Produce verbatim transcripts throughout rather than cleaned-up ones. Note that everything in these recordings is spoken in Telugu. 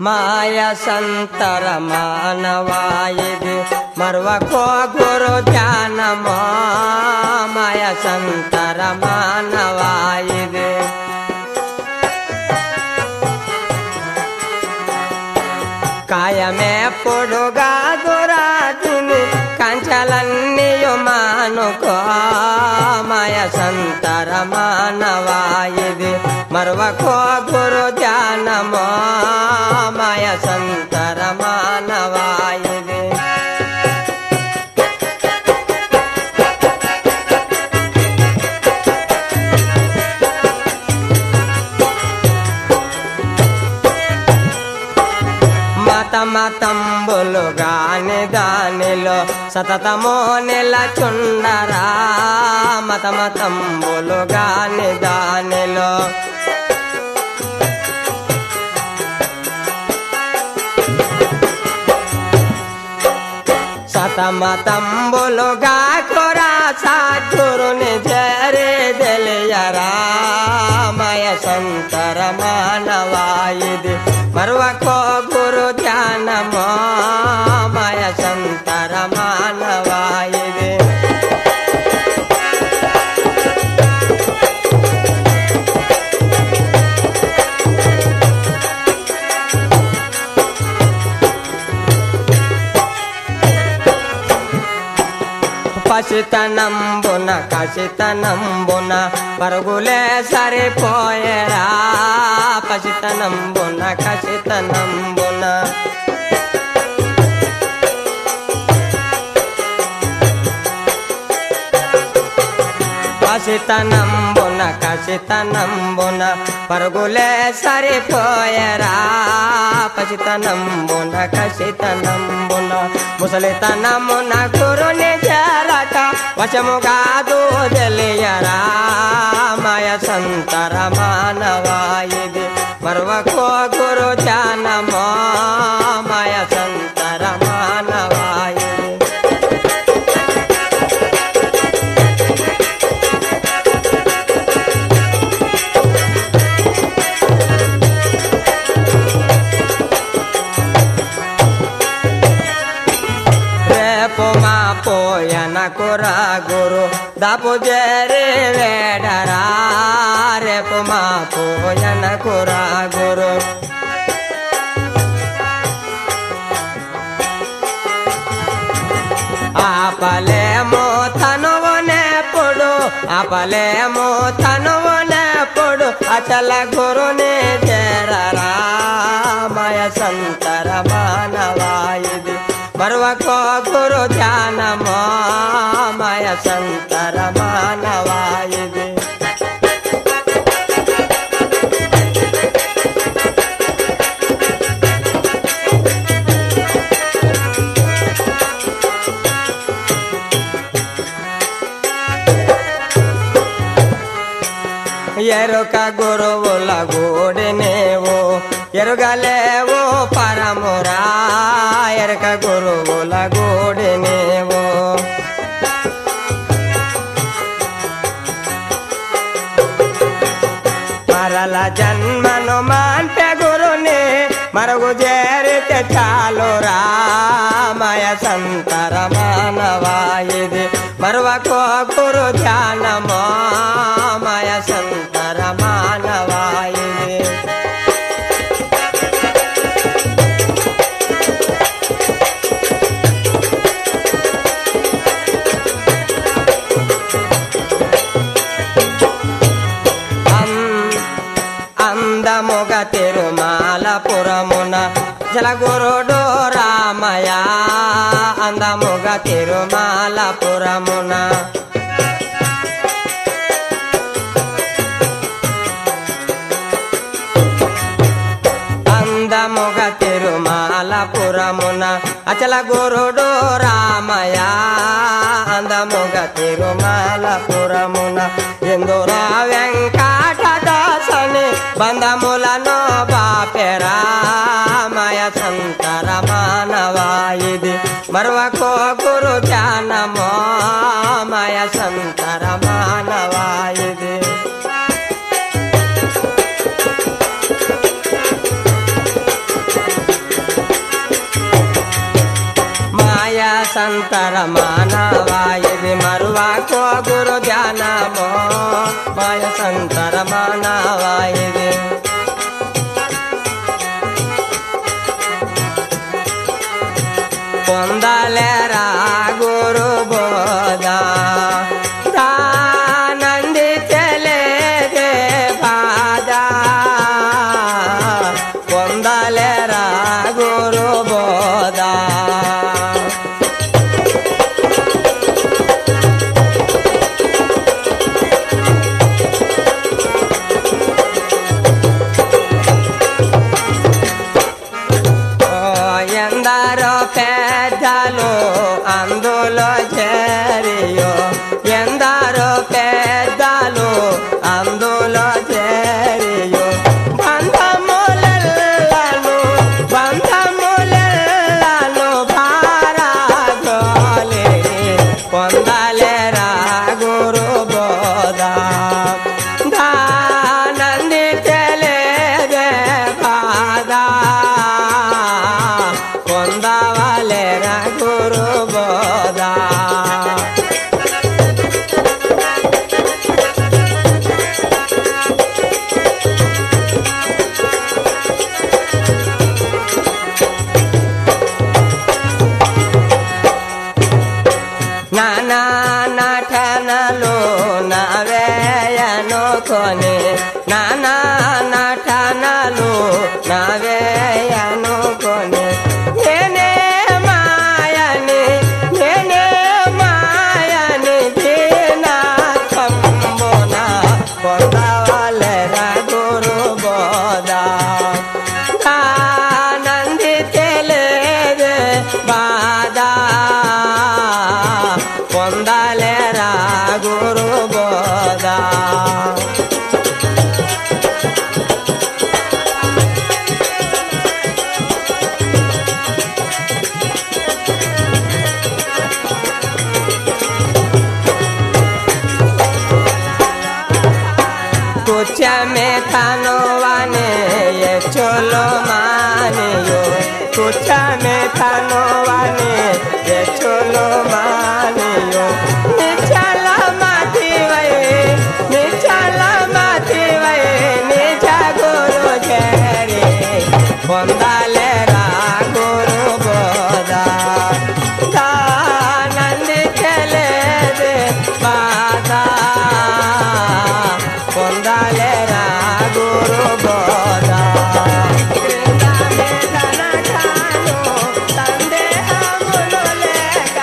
ಮಾಯ ಸಂತರ ಮಾನವಾಯಿದೆ ಮರ್ವಕೋ ಗುರು ಧ್ಯಾನ ಮಾಯ ಸಂತರ ಮಾನವಾಯಿದೆ కాయమే పొడుగా దురాదిని కంచలన్నీయు మానుకో మాయ సంతర మానవాయిది మరవకో గురు ధ్యానమో మాయ సంతర మానవాయిది మతంబులు గాని దానిలో సతతమో నిలచుండరా మతమతంబులు గాని దానిలో సతమతంబులుగా కొరా సాధురుని జరే తెలియరా మయ సంతర మానవాయిది మరవకో గురు ధ్యానమో మయ సంతర మానవాయిది పసితనంబున కసితనంబున పరుగులే సరిపోయేరా పసితనంబున కసితనంబున పసితనంబున కసితనంబున పరుగులే సరిపోయేరా పసితనంబున కసితనంబున ముసలితనమున గురుని చేరట వశముగా దూదలియరా మాయ సంతర మానవాయిది మరవకో గురు ధ్యానమో మాయ సంతర మానవాయిది పోయనకురా గురు దాపు జరి వేడరా రేపు మా పోయనకురా గురు ఆపలేమో తనువునేప్పుడు ఆపలేమో తనువునేప్పుడు అచల గురుని చేరరా మయ సంతర మానవాయిది మరవకో గురు ధ్యానమో మయ సంతర మానవాయిది ఎరుక గురువుల గూడినేవు ఎరుగలేవు పరమురా ఎరుక గురువుల గూడినేవు మరల జన్మను మాంటే గురుని మరుగు చేరితే చాలురా మయ సంతర మానవాయిది మరవకో గురు ధ్యానమో మయ సంతర మానవాయిది అందముగ తిరుమాలపురమున జలగురుడు రామయ అందముగ తిరుమాలపురమున అందముగ తిరుమాలపురమున అచల గురుడు రామయ అందముగ తిరుమాలపురమున ఎందురా వెంకటదాసని బంధములను బాపెరా మయ సంతర మానవాయిది మరవకో గురు ధ్యానమో మయ సంతర మానవాయిది ಸಂತರ ಮಾನವಾಯಿದೆ ಮರುವಾಕೋ ಗುರು ಧ್ಯಾನಮೋ ಮಾಯ ಸಂತರ ಮಾನವಾಯಿದೆ పొందలేరా గురు బోధ దానంది చెలేదే బాధ పొందలేరా గురు బోధ ఎందరో పెద్దలు అందులో చేరియో ఎందరో పెద్దలు అందులో చేరియో బంధములను బంధములను భారగోలి పొందలేరా గురు బోధ దానంది తెలియదే బాధ పొందవలేరా గురు బోధ నానా నటనలు నవేయనుకొని నానా నటనలు నవేయనుకొని నేనే మాయని నేనే మాయని దీనత్వంబున పొందవలెరా గురు బోధ దానంది తెలియదే బాధ పొందలేరా గురు బోధ कुचमे तनवाने ये चलो मानियो कुचमे तनवाने ये चलो मानियो निचला माती वये निचला माती वये निजा गुरु जेरे పొందలేరా గురు బోధ దానంది తెలియదే బాధ పొందలేరా గురు బోధ సందేహములు లేక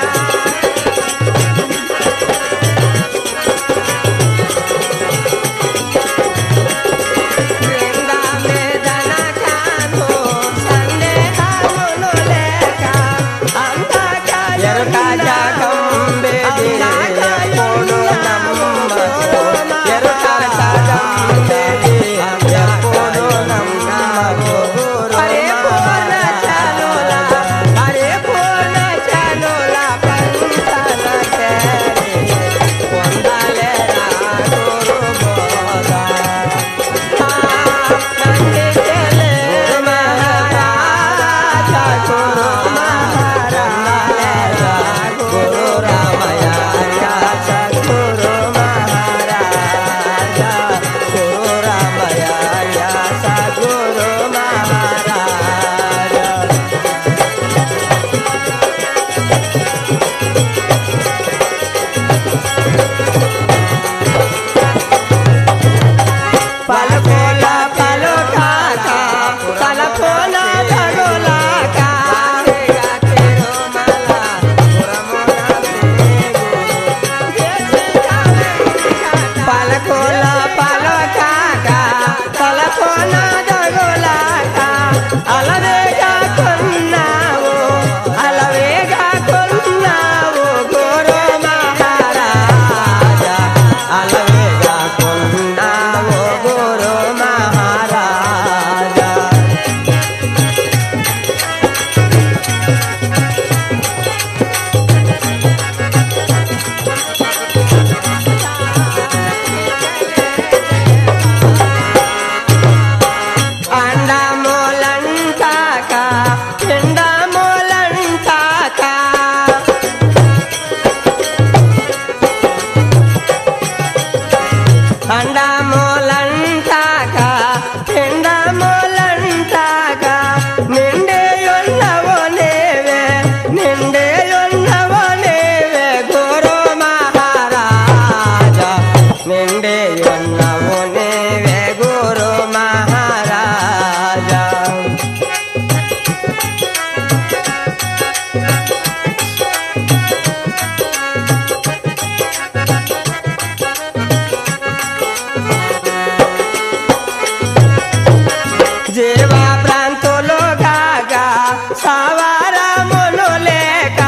జీవా ప్రాంతులు గాగా సవారమును లేక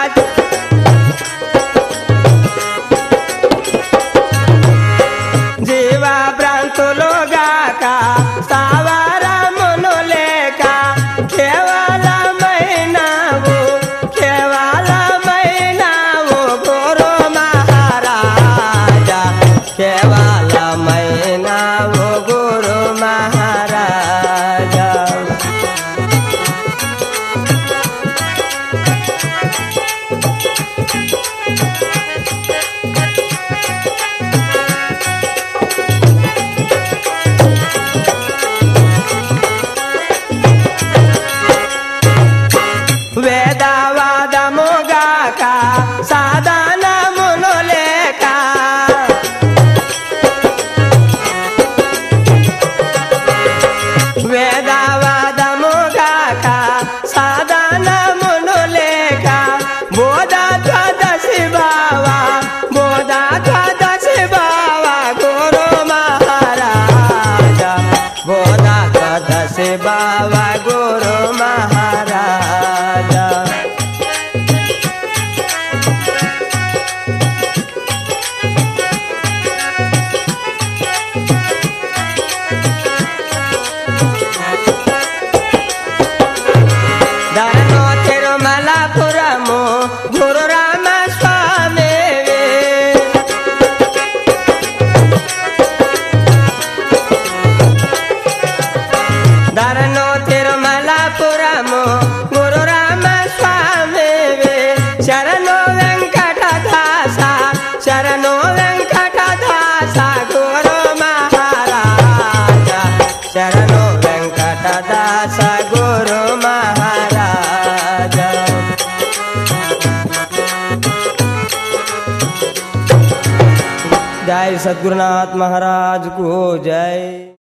జీవా ప్రాంతులు గాక సవారమును లేక కేవలమైనవు కేవలమైనవు గురు మహారాజా కేవలమైనవు గురు మహారాజా వేదవాదముగాక సాధనమును లేక వేదవాదముగాక సాధనమును లేక బోధ త్వదశి బావ బోధ త్వదశి బావ గురు మహారాజా బోధ త్వదశి బావ గురు మహారాజా ధరణో తిరుమలపురము గురు రామస్వామి ధరణో తిరుమలపురము గురు రామస్వామి శరణు వెంకటదాస శరణు వెంకటదాస గురు మహారాజా శరణు వెంకటదాస గురు మహారాజా जय सद्गुरुनाथ महाराज को जय।